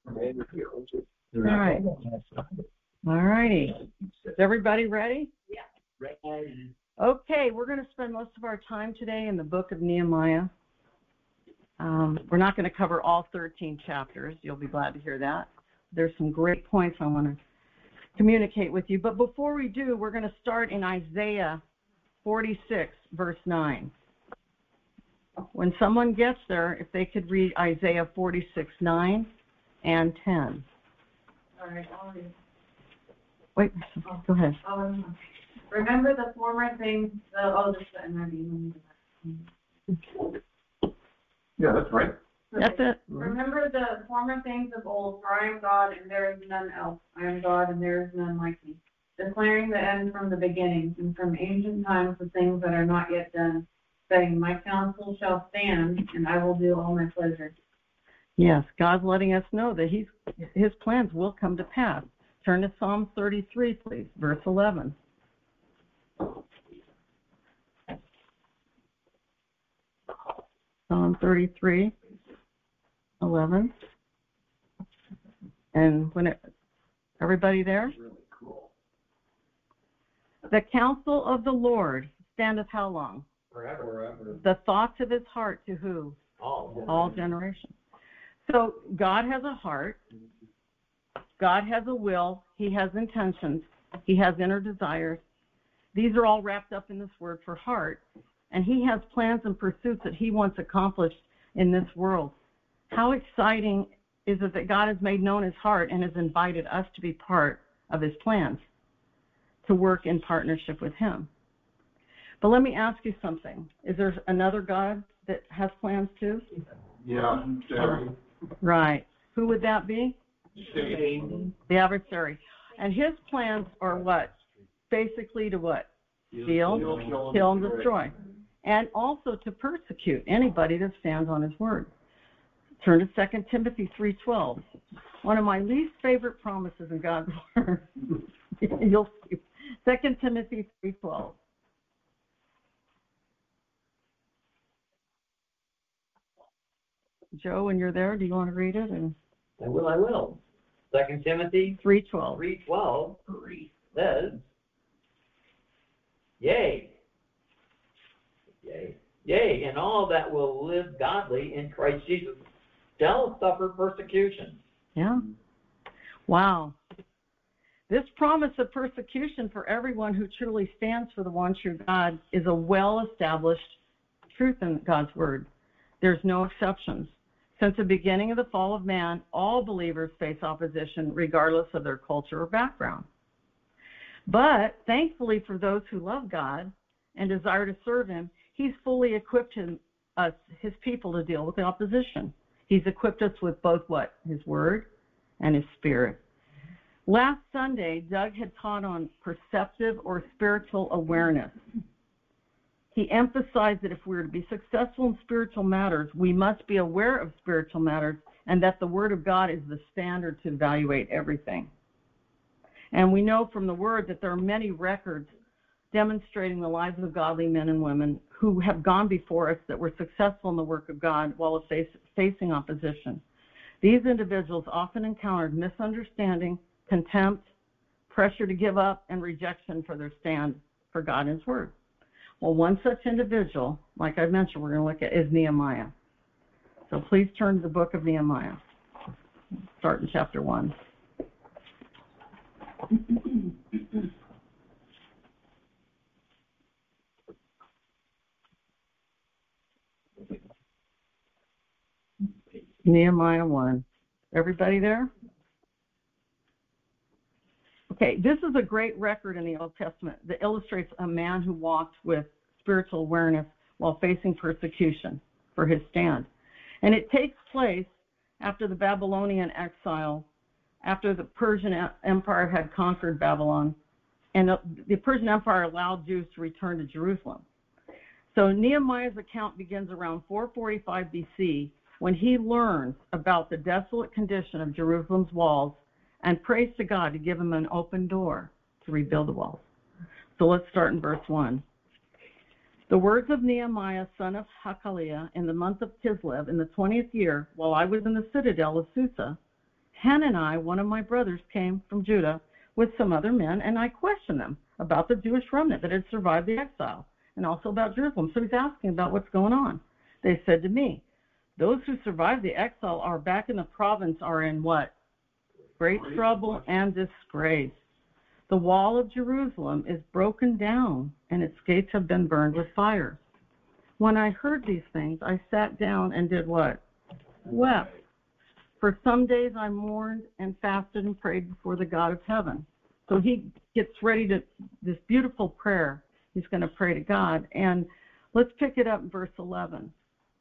All right. All righty. Is everybody ready? Yeah. Ready. Okay, we're going to spend most of our time today in the book of Nehemiah. We're not going to cover all 13 chapters. You'll be glad to hear that. There's some great points I want to communicate with you. But before we do, we're going to start in Isaiah 46, verse 9. When someone gets there, if they could read Isaiah 46, 9 and 10. All right, I'll read. Wait, go ahead. Remember the former things, Yeah, that's right. That's it. Remember the former things of old, for I am God and there is none else. I am God and there is none like me. Declaring the end from the beginning, and from ancient times the things that are not yet done, saying, my counsel shall stand, and I will do all my pleasure. Yes, God's letting us know that His plans will come to pass. Turn to Psalm 33, please, verse 11. Psalm 33, 11. And everybody there? Really cool. The counsel of the Lord standeth how long? Forever. The thoughts of his heart to who? All generations. So God has a heart. God has a will. He has intentions. He has inner desires. These are all wrapped up in this word for heart. And he has plans and pursuits that he wants accomplished in this world. How exciting is it that God has made known his heart and has invited us to be part of his plans, to work in partnership with him. But let me ask you something. Is there another God that has plans too? Yeah, Jerry. Right. Who would that be? Satan. The adversary. And his plans are what? Basically to what? Steal, kill, and destroy. And also to persecute anybody that stands on his word. Turn to 2 Timothy 3:12. One of my least favorite promises in God's word. You'll see. 2 Timothy 3:12. Joe, when you're there, do you want to read it? I will. 2 Timothy 3:12. 3:12 says, Yea, and all that will live godly in Christ Jesus shall suffer persecution. Yeah. Wow. This promise of persecution for everyone who truly stands for the one true God is a well-established truth in God's word. There's no exceptions. Since the beginning of the fall of man, all believers face opposition regardless of their culture or background. But thankfully for those who love God and desire to serve him, he's fully equipped us, his people, to deal with the opposition. He's equipped us with both what? His word and his spirit. Last Sunday, Doug had taught on perceptive or spiritual awareness. He emphasized that if we're to be successful in spiritual matters, we must be aware of spiritual matters and that the Word of God is the standard to evaluate everything. And we know from the Word that there are many records demonstrating the lives of godly men and women who have gone before us that were successful in the work of God while facing opposition. These individuals often encountered misunderstanding, contempt, pressure to give up, and rejection for their stand for God and his Word. Well, one such individual, like I mentioned, we're going to look at, is Nehemiah. So please turn to the book of Nehemiah. Start in chapter 1. Nehemiah 1. Everybody there? Okay, this is a great record in the Old Testament that illustrates a man who walked with spiritual awareness while facing persecution for his stand. And it takes place after the Babylonian exile, after the Persian Empire had conquered Babylon, and the Persian Empire allowed Jews to return to Jerusalem. So Nehemiah's account begins around 445 BC when he learns about the desolate condition of Jerusalem's walls and prays to God to give him an open door to rebuild the walls. So let's start in verse 1. The words of Nehemiah, son of Hakaliah, in the month of Kislev, in the 20th year, while I was in the citadel of Susa, Hanani, one of my brothers, came from Judah with some other men, and I questioned them about the Jewish remnant that had survived the exile, and also about Jerusalem. So he's asking about what's going on. They said to me, those who survived the exile are back in the province are in what? Great trouble and disgrace. The wall of Jerusalem is broken down, and its gates have been burned with fire. When I heard these things, I sat down and did what? Wept. For some days I mourned and fasted and prayed before the God of heaven. So he gets ready to, this beautiful prayer, he's going to pray to God. And let's pick it up in verse 11.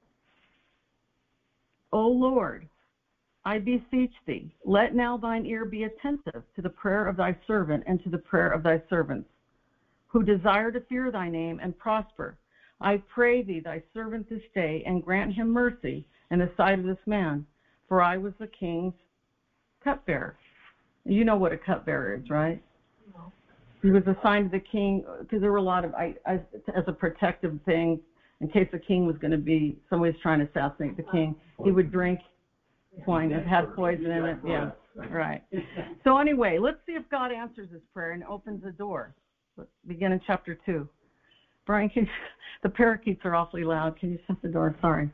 O Lord, I beseech thee, let now thine ear be attentive to the prayer of thy servant and to the prayer of thy servants, who desire to fear thy name and prosper. I pray thee, thy servant this day, and grant him mercy in the sight of this man, for I was the king's cupbearer. You know what a cupbearer is, right? No. He was assigned to the king because there were a lot of, as a protective thing, in case the king was going to be, somebody's trying to assassinate the king, he would drink wine that had poison in it. Yeah, right. So anyway, let's see if God answers this prayer and opens the door. Let's begin in chapter 2. Brian, the parakeets are awfully loud. Can you shut the door? Sorry.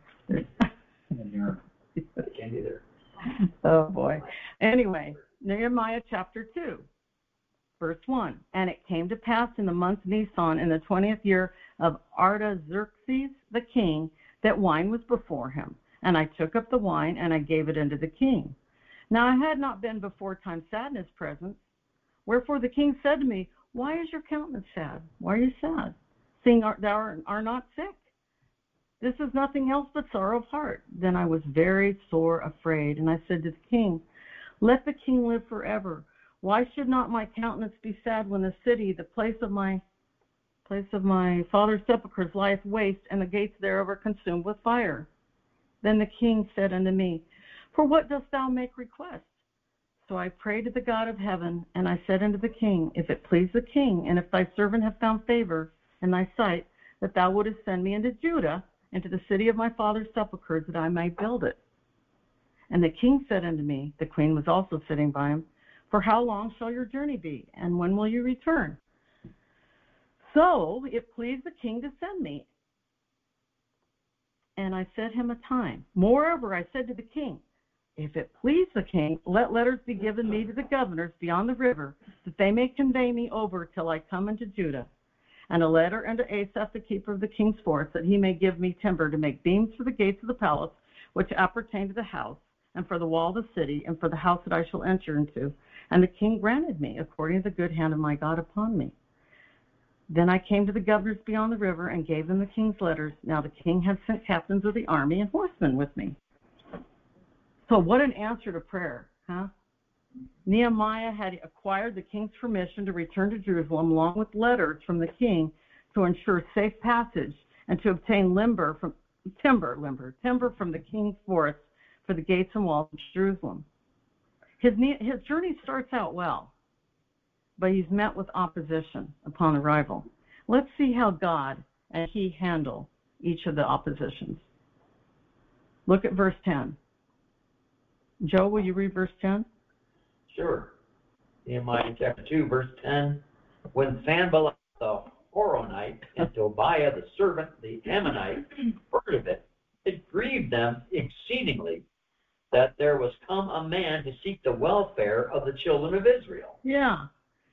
Can't either. Oh, boy. Anyway, Nehemiah chapter 2, verse 1. And it came to pass in the month Nisan, in the 20th year of Artaxerxes the king, that wine was before him. And I took up the wine, and I gave it unto the king. Now I had not been before time sad in his presence. Wherefore the king said to me, Why is your countenance sad? Why are you sad, seeing thou art not sick? This is nothing else but sorrow of heart. Then I was very sore afraid, and I said to the king, Let the king live forever. Why should not my countenance be sad when the city, the place of my father's sepulchres, lieth waste, and the gates thereof are consumed with fire? Then the king said unto me, For what dost thou make request? So I prayed to the God of heaven, and I said unto the king, If it please the king, and if thy servant have found favor in thy sight, that thou wouldest send me into Judah, into the city of my father's sepulchres, that I might build it. And the king said unto me, the queen was also sitting by him, For how long shall your journey be, and when will you return? So it pleased the king to send me, and I set him a time. Moreover, I said to the king, If it please the king, let letters be given me to the governors beyond the river, that they may convey me over till I come into Judah. And a letter unto Asaph, the keeper of the king's forest, that he may give me timber to make beams for the gates of the palace, which appertain to the house, and for the wall of the city, and for the house that I shall enter into. And the king granted me, according to the good hand of my God upon me. Then I came to the governors beyond the river, and gave them the king's letters. Now the king had sent captains of the army and horsemen with me. So what an answer to prayer, huh? Nehemiah had acquired the king's permission to return to Jerusalem, along with letters from the king to ensure safe passage and to obtain timber from the king's forest for the gates and walls of Jerusalem. His journey starts out well, but he's met with opposition upon arrival. Let's see how God and he handle each of the oppositions. Look at verse 10. Joe, will you read verse 10? Sure. Nehemiah chapter 2, verse 10. When Sanballat the Horonite and Tobiah the servant, the Ammonite, heard of it, it grieved them exceedingly that there was come a man to seek the welfare of the children of Israel. Yeah.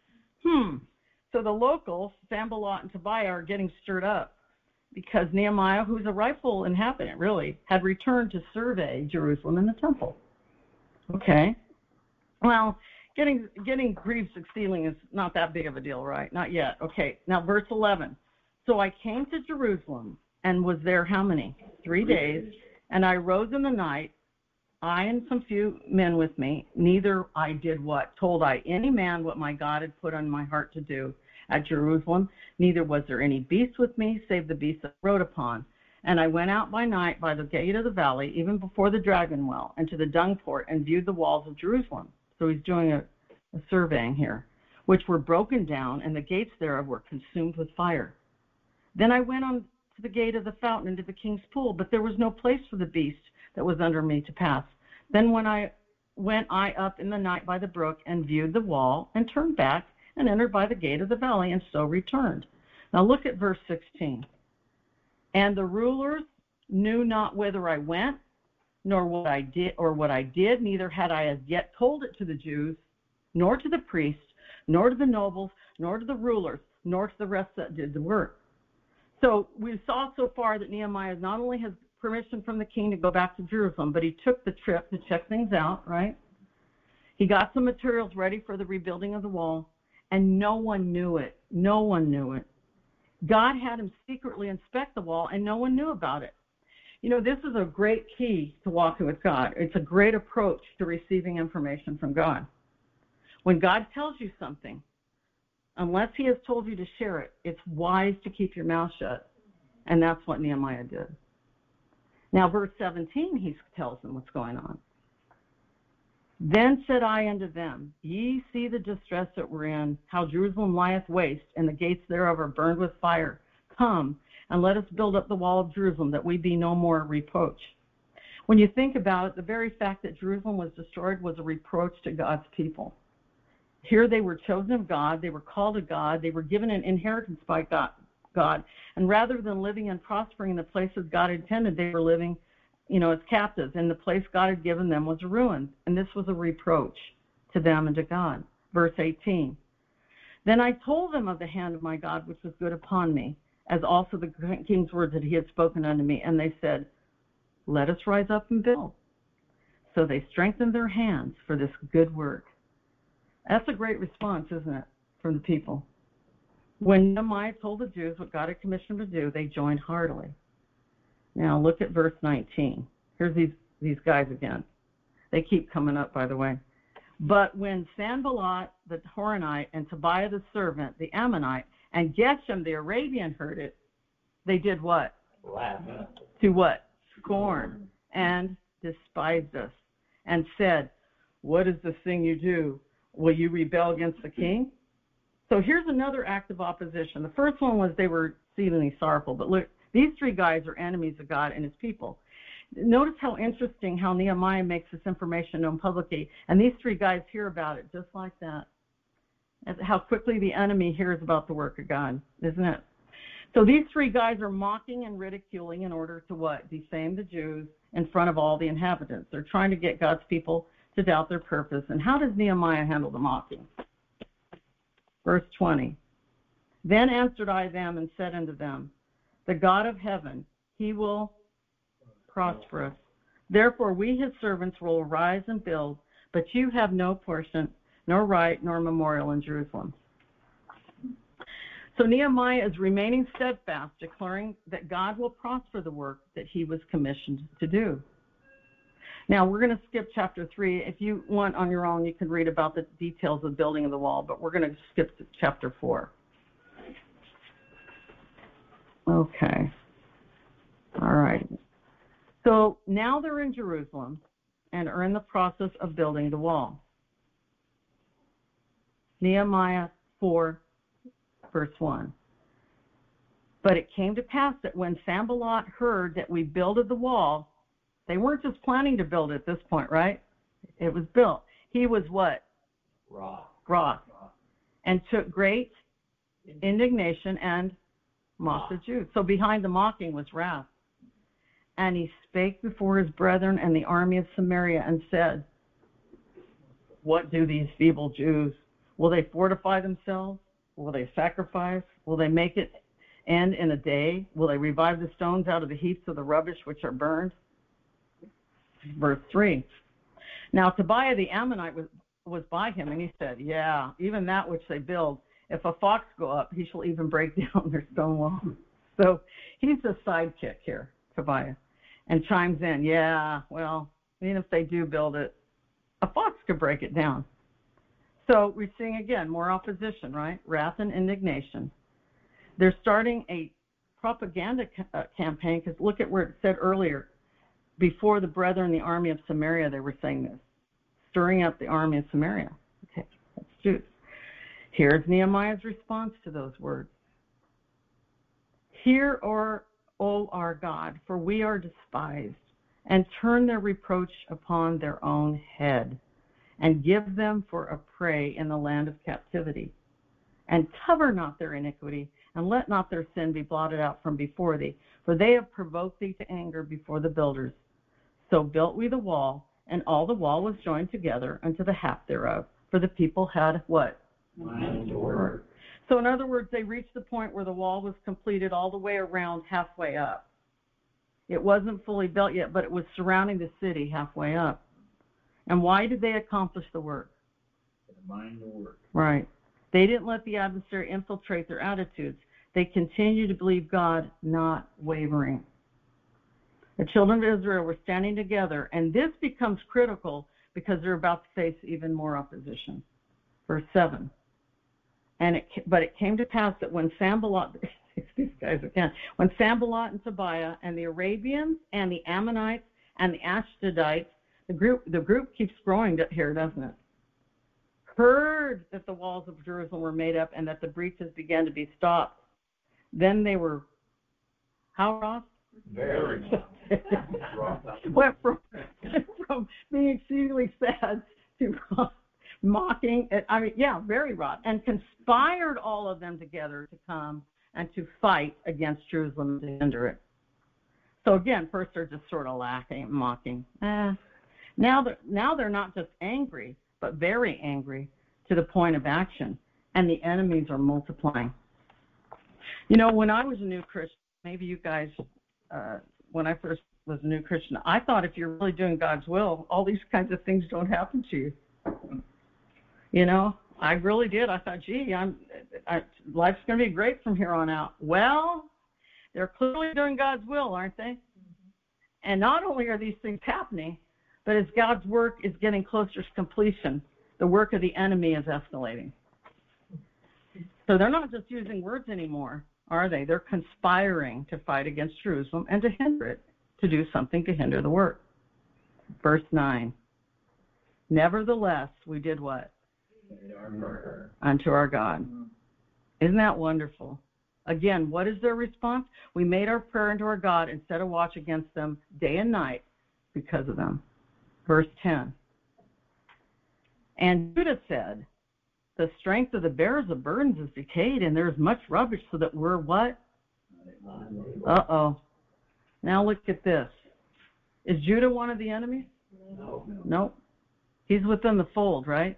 So the locals, Sanballat and Tobiah, are getting stirred up because Nehemiah, who's a rightful inhabitant, really, had returned to survey Jerusalem and the temple. Okay. Well, getting grieved exceedingly is not that big of a deal, right? Not yet. Okay. Now, verse 11. So I came to Jerusalem and was there how many? 3 days. And I rose in the night, I and some few men with me. Neither I did what? Told I any man what my God had put on my heart to do at Jerusalem. Neither was there any beast with me, save the beast that I rode upon. And I went out by night by the gate of the valley, even before the dragon well, and to the dung port, and viewed the walls of Jerusalem. So he's doing a surveying here, which were broken down, and the gates thereof were consumed with fire. Then I went on to the gate of the fountain into the king's pool, but there was no place for the beast that was under me to pass. Then when I went I up in the night by the brook and viewed the wall and turned back and entered by the gate of the valley and so returned. Now look at verse 16. And the rulers knew not whither I went, nor what I did, neither had I as yet told it to the Jews, nor to the priests, nor to the nobles, nor to the rulers, nor to the rest that did the work. So we saw so far that Nehemiah not only has permission from the king to go back to Jerusalem, but he took the trip to check things out, right? He got some materials ready for the rebuilding of the wall, and no one knew it. No one knew it. God had him secretly inspect the wall, and no one knew about it. You know, this is a great key to walking with God. It's a great approach to receiving information from God. When God tells you something, unless he has told you to share it, it's wise to keep your mouth shut. And that's what Nehemiah did. Now, verse 17, he tells them what's going on. Then said I unto them, Ye see the distress that we're in, how Jerusalem lieth waste, and the gates thereof are burned with fire. Come, and let us build up the wall of Jerusalem, that we be no more reproach. When you think about it, the very fact that Jerusalem was destroyed was a reproach to God's people. Here they were chosen of God, they were called of God, they were given an inheritance by God. And rather than living and prospering in the places God intended, they were living, as captives. And the place God had given them was a ruin. And this was a reproach to them and to God. Verse 18. Then I told them of the hand of my God, which was good upon me, as also the king's words that he had spoken unto me. And they said, Let us rise up and build. So they strengthened their hands for this good work. That's a great response, isn't it, from the people? When Nehemiah told the Jews what God had commissioned them to do, they joined heartily. Now look at verse 19. Here's these guys again. They keep coming up, by the way. But when Sanballat the Horonite and Tobiah the servant, the Ammonite, and Geshem the Arabian heard it, they did what? Laugh. To what? Scorn and despised us and said, What is this thing you do? Will you rebel against the king? So here's another act of opposition. The first one was they were exceedingly sorrowful. But look, these three guys are enemies of God and his people. Notice how interesting how Nehemiah makes this information known publicly. And these three guys hear about it just like that. And how quickly the enemy hears about the work of God, isn't it? So these three guys are mocking and ridiculing in order to what? Defame the Jews in front of all the inhabitants. They're trying to get God's people to doubt their purpose. And how does Nehemiah handle the mocking? Verse 20. Then answered I them and said unto them, The God of heaven, he will prosper us. Therefore we his servants will arise and build, but you have no portion, nor right, nor memorial in Jerusalem. So Nehemiah is remaining steadfast, declaring that God will prosper the work that he was commissioned to do. Now, we're going to skip chapter 3. If you want on your own, you can read about the details of building of the wall, but we're going to skip to chapter 4. Okay. All right. So now they're in Jerusalem and are in the process of building the wall. Nehemiah 4, verse 1. But it came to pass that when Sanballat heard that we builded the wall, they weren't just planning to build it at this point, right? It was built. He was what? Wroth. And took great indignation and mocked the Jews. So behind the mocking was wrath. And he spake before his brethren and the army of Samaria and said, What do these feeble Jews? Will they fortify themselves? Will they sacrifice? Will they make it end in a day? Will they revive the stones out of the heaps of the rubbish which are burned? Verse 3. Now Tobiah the Ammonite was by him, and he said, Yeah, even that which they build, if a fox go up, he shall even break down their stone wall. So he's the sidekick here, Tobiah, and chimes in, yeah, well, even if they do build it, a fox could break it down. So we're seeing, again, more opposition, right? Wrath and indignation. They're starting a propaganda campaign, because look at where it said earlier, before the brethren, the army of Samaria, they were saying this, stirring up the army of Samaria. Okay, let's do it. Here's Nehemiah's response to those words. Hear, O our God, for we are despised, and turn their reproach upon their own head, and give them for a prey in the land of captivity. And cover not their iniquity, and let not their sin be blotted out from before thee, for they have provoked thee to anger before the builders. So built we the wall, and all the wall was joined together unto the half thereof, for the people had what? Mind to work. So in other words, they reached the point where the wall was completed all the way around, halfway up. It wasn't fully built yet, but it was surrounding the city halfway up. And why did they accomplish the work? Mind to work. Right. They didn't let the adversary infiltrate their attitudes. They continued to believe God, not wavering. The children of Israel were standing together, and this becomes critical because they're about to face even more opposition. Verse 7. But it came to pass that when Sanballat, these guys again, when Sanballat and Tobiah and the Arabians and the Ammonites and the Ashdodites, the group keeps growing here, doesn't it? Heard that the walls of Jerusalem were made up and that the breaches began to be stopped. Then they were, how wroth? Very. Went from being exceedingly sad to mocking. Very wroth, and conspired all of them together to come and to fight against Jerusalem to hinder it. So again, first they're just sort of laughing, mocking. Now they're not just angry, but very angry to the point of action, and the enemies are multiplying. You know, when I was a new Christian, maybe you guys, when I first was a new Christian, I thought if you're really doing God's will, all these kinds of things don't happen to you. You know, I really did. I thought, gee, life's going to be great from here on out. Well, they're clearly doing God's will, aren't they? And not only are these things happening, but as God's work is getting closer to completion, the work of the enemy is escalating. So they're not just using words anymore, are they? They're conspiring to fight against Jerusalem and to hinder it, to do something to hinder the work. Verse 9. Nevertheless, we did what? Unto our God. Isn't that wonderful? Again, what is their response? We made our prayer unto our God and set a watch against them day and night because of them. Verse 10. And Judah said, the strength of the bearers of burdens is decayed, and there is much rubbish, so that we're what? Uh-oh. Now look at this. Is Judah one of the enemies? No. Nope. He's within the fold, right?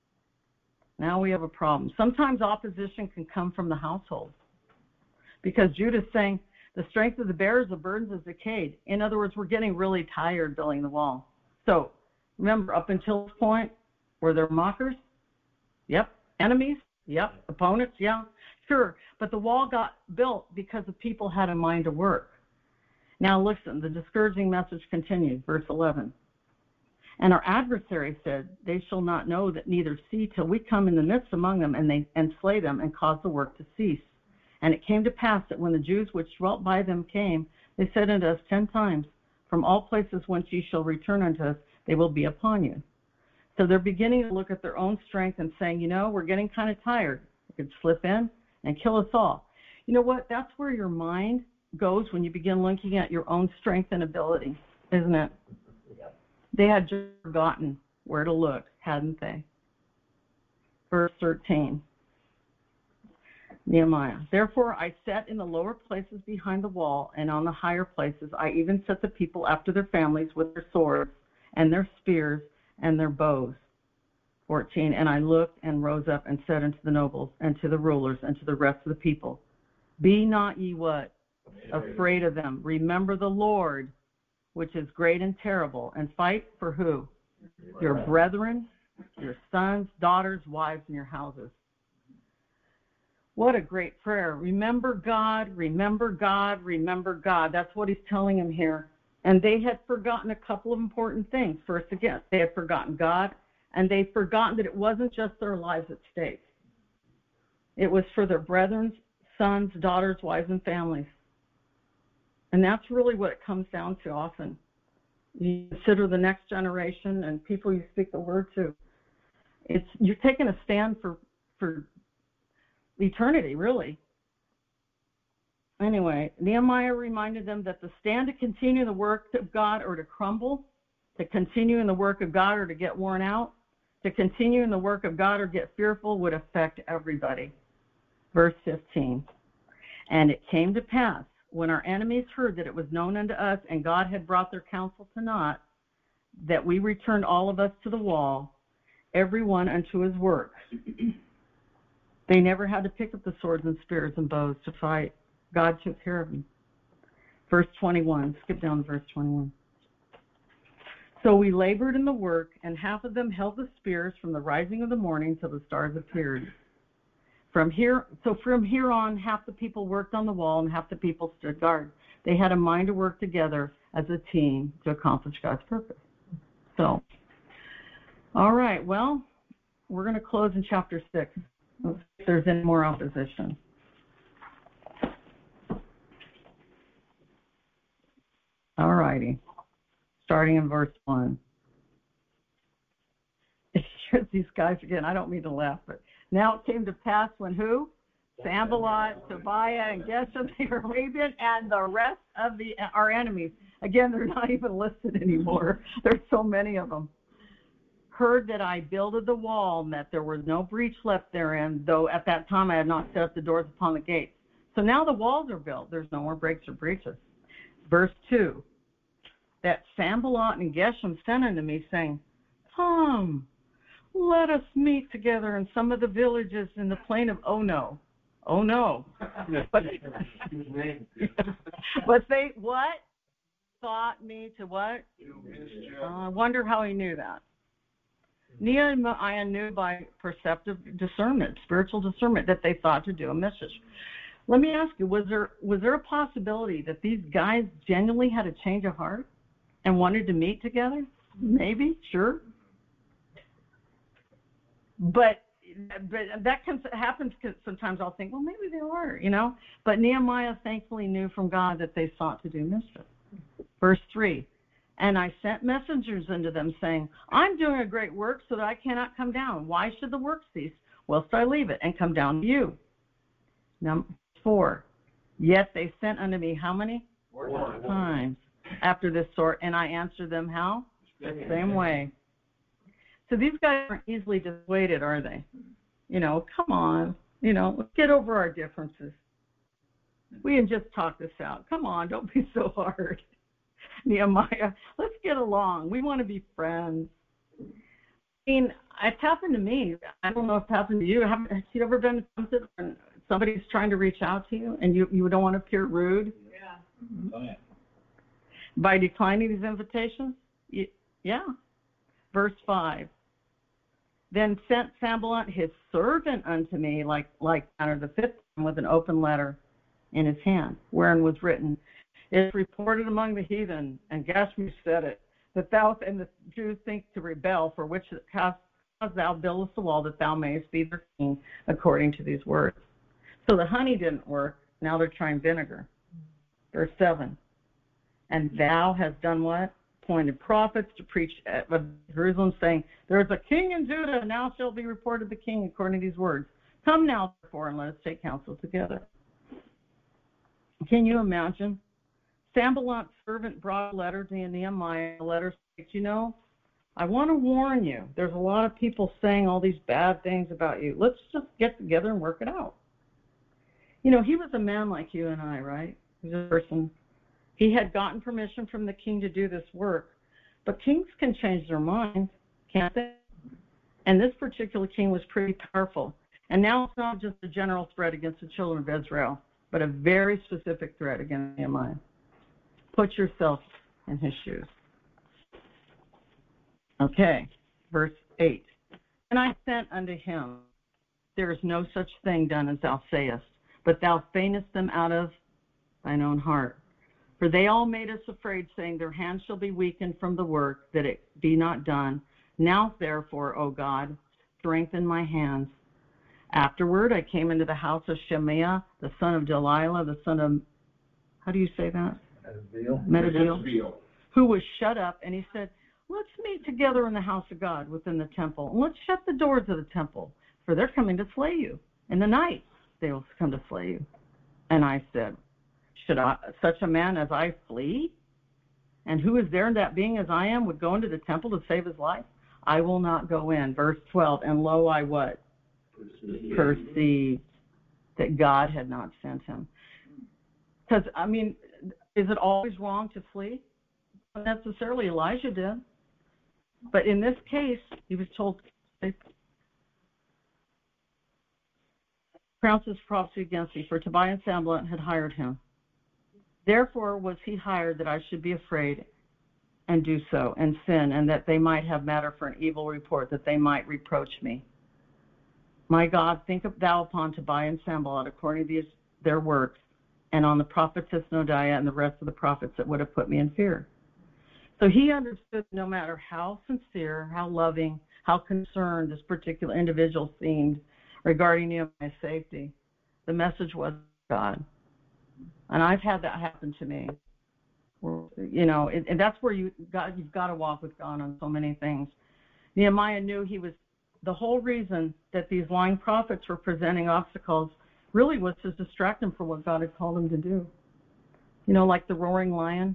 Now we have a problem. Sometimes opposition can come from the household, because Judah's saying the strength of the bearers of burdens is decayed. In other words, we're getting really tired building the wall. So remember, up until this point, were there mockers? Yep. Enemies? Yep. Opponents? Yeah. Sure. But the wall got built because the people had a mind to work. Now listen, the discouraging message continues, verse 11. And our adversary said, they shall not know that neither see till we come in the midst among them and slay them and cause the work to cease. And it came to pass that when the Jews which dwelt by them came, they said unto us 10 times, from all places whence ye shall return unto us, they will be upon you. So they're beginning to look at their own strength and saying, you know, we're getting kind of tired. It could slip in and kill us all. You know what? That's where your mind goes when you begin looking at your own strength and ability, isn't it? Yep. They had just forgotten where to look, hadn't they? Verse 13. Nehemiah. Therefore I set in the lower places behind the wall, and on the higher places I even set the people after their families with their swords and their spears and their bows. 14. And I looked and rose up and said unto the nobles and to the rulers and to the rest of the people, be not ye what? Afraid of them. Remember the Lord, which is great and terrible, and fight for who? Your brethren, your sons, daughters, wives, and your houses. What a great prayer. Remember God, remember God, remember God. That's what he's telling him here. And they had forgotten a couple of important things. First, again, they had forgotten God, and they'd forgotten that it wasn't just their lives at stake. It was for their brethren, sons, daughters, wives, and families. And that's really what it comes down to often. You consider the next generation and people you speak the word to. You're taking a stand for eternity, really. Anyway, Nehemiah reminded them that the stand to continue the work of God or to crumble, to continue in the work of God or to get worn out, to continue in the work of God or get fearful would affect everybody. Verse 15. And it came to pass, when our enemies heard that it was known unto us, and God had brought their counsel to naught, that we returned all of us to the wall, every one unto his work. They never had to pick up the swords and spears and bows to fight. God took care of them. Verse 21. Skip down to verse 21. So we labored in the work, and half of them held the spears from the rising of the morning till the stars appeared. From here on, half the people worked on the wall and half the people stood guard. They had a mind to work together as a team to accomplish God's purpose. So, all right, well, we're going to close in chapter 6. Let's see if there's any more opposition. All righty. Starting in verse 1. Here's these guys again. I don't mean to laugh, but now it came to pass when who? Sanballat, Tobiah, and Geshem the Arabian, and the rest of our enemies. Again, they're not even listed anymore. There's so many of them. Heard that I builded the wall, and that there was no breach left therein, though at that time I had not set up the doors upon the gates. So now the walls are built. There's no more breaks or breaches. Verse 2. That Sanballat and Geshem sent unto me, saying, Come, let us meet together in some of the villages in the plain of Ono. Oh no. But they what? Thought me to what? I wonder how he knew that. Nehemiah knew by perceptive discernment, spiritual discernment, that they thought to do a mischief. Let me ask you, was there a possibility that these guys genuinely had a change of heart and wanted to meet together? Maybe, sure. But that happens because sometimes I'll think, well, maybe they are, But Nehemiah thankfully knew from God that they sought to do mischief. Verse 3, and I sent messengers unto them, saying, I'm doing a great work so that I cannot come down. Why should the work cease, whilst I leave it, and come down to you? Number 4, yet they sent unto me how many? 4 times after this sort, and I answered them how? The same way. So these guys aren't easily dissuaded, are they? Come on, let's get over our differences. We can just talk this out. Come on, don't be so hard. Nehemiah, let's get along. We want to be friends. I mean, it's happened to me. I don't know if it's happened to you. Have you ever been tempted when somebody's trying to reach out to you and you don't want to appear rude? Yeah. Oh, yeah. By declining these invitations? Yeah. Verse 5. Then sent Sanballat his servant unto me, like Tanner the fifth, with an open letter in his hand, wherein was written, It is reported among the heathen, and Geshem said it, that thou and the Jews think to rebel, for which cause thou buildest the wall, that thou mayest be their king, according to these words. So the honey didn't work. Now they're trying vinegar. Verse 7. And thou hast done what? Appointed prophets to preach at Jerusalem, saying, There is a king in Judah, and now shall be reported the king according to these words. Come now, therefore, and let us take counsel together. Can you imagine? Sanballat's servant brought a letter to Nehemiah. The letter states, I want to warn you. There's a lot of people saying all these bad things about you. Let's just get together and work it out. He was a man like you and I, right? He's a person. He had gotten permission from the king to do this work. But kings can change their minds, can't they? And this particular king was pretty powerful. And now it's not just a general threat against the children of Israel, but a very specific threat against Nehemiah. Put yourself in his shoes. Okay, verse 8. And I sent unto him, There is no such thing done as thou sayest, but thou feignest them out of thine own heart. For they all made us afraid, saying, Their hands shall be weakened from the work, that it be not done. Now, therefore, O God, strengthen my hands. Afterward, I came into the house of Shemaiah, the son of Delilah, the son of, how do you say that? Medeviel, who was shut up, and he said, Let's meet together in the house of God within the temple, and let's shut the doors of the temple, for they're coming to slay you. In the night, they will come to slay you. And I said, Should such a man as I flee? And who is there that being as I am would go into the temple to save his life? I will not go in. Verse 12, and lo, I what? Perceived that God had not sent him. Because, I mean, is it always wrong to flee? Not necessarily. Elijah did. But in this case, he was told, pronounce this prophecy against thee, for Tobiah and Sanballat had hired him. Therefore was he hired that I should be afraid and do so and sin, and that they might have matter for an evil report, that they might reproach me. My God, think thou upon Tobiah and Sanballat according to their works, and on the prophetess Noadiah and the rest of the prophets that would have put me in fear. So he understood no matter how sincere, how loving, how concerned this particular individual seemed regarding Nehemiah's safety, the message was God. And I've had that happen to me. You know, and that's where you've got to walk with God on so many things. Nehemiah knew he was, the whole reason that these lying prophets were presenting obstacles really was to distract him from what God had called him to do. You know, like the roaring lion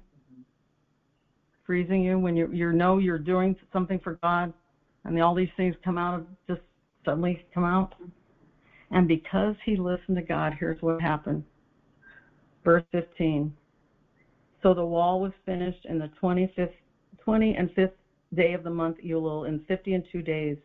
freezing you when you know you're doing something for God, and all these things come out of, just suddenly come out. And because he listened to God, here's what happened. Verse 15. So the wall was finished in the 20 and 5th day of the month Elul in 52 days.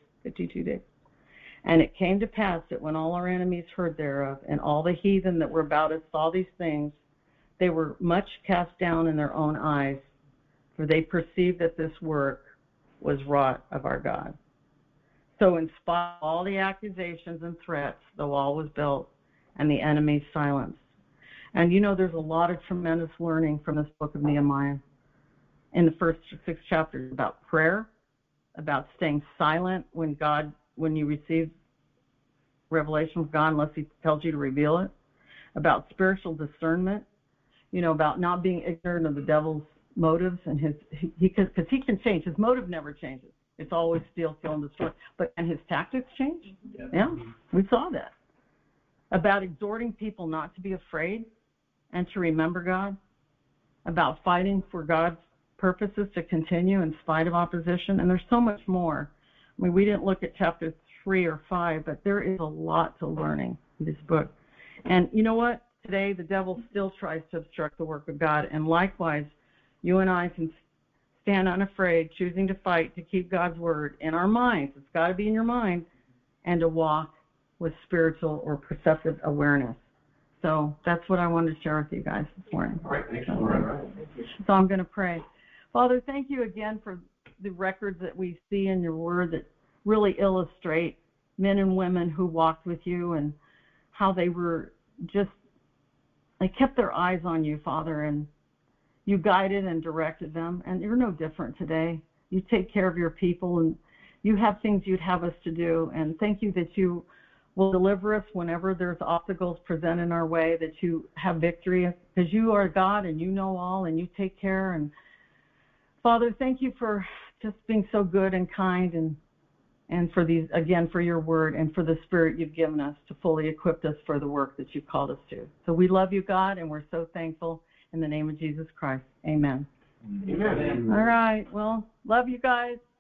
And it came to pass that when all our enemies heard thereof, and all the heathen that were about us saw these things, they were much cast down in their own eyes, for they perceived that this work was wrought of our God. So in spite of all the accusations and threats, the wall was built, and the enemies silenced. And you know, there's a lot of tremendous learning from this book of Nehemiah in the first 6 chapters about prayer, about staying silent when you receive revelation from God, unless he tells you to reveal it, about spiritual discernment, you know, about not being ignorant of the devil's motives and because he can change. His motive never changes. It's always steal, kill, and destroy. And his tactics change? Yeah, we saw that. About exhorting people not to be afraid and to remember God, about fighting for God's purposes to continue in spite of opposition, and there's so much more. I mean, we didn't look at chapter 3 or 5, but there is a lot to learning in this book. And you know what? Today, the devil still tries to obstruct the work of God, and likewise, you and I can stand unafraid, choosing to fight to keep God's word in our minds. It's got to be in your mind, and to walk with spiritual or perceptive awareness. So that's what I wanted to share with you guys this morning. All right, thanks, Laura. So I'm going to pray. Father, thank you again for the records that we see in your word that really illustrate men and women who walked with you and how they kept their eyes on you, Father, and you guided and directed them. And you're no different today. You take care of your people, and you have things you'd have us to do. And thank you that you will deliver us whenever there's obstacles present in our way, that you have victory, because you are God and you know all and you take care. And Father, thank you for just being so good and kind, and for these, again, for your word and for the spirit you've given us to fully equip us for the work that you've called us to. So we love you, God, and we're so thankful in the name of Jesus Christ. Amen. Amen. All right. Well, love you guys.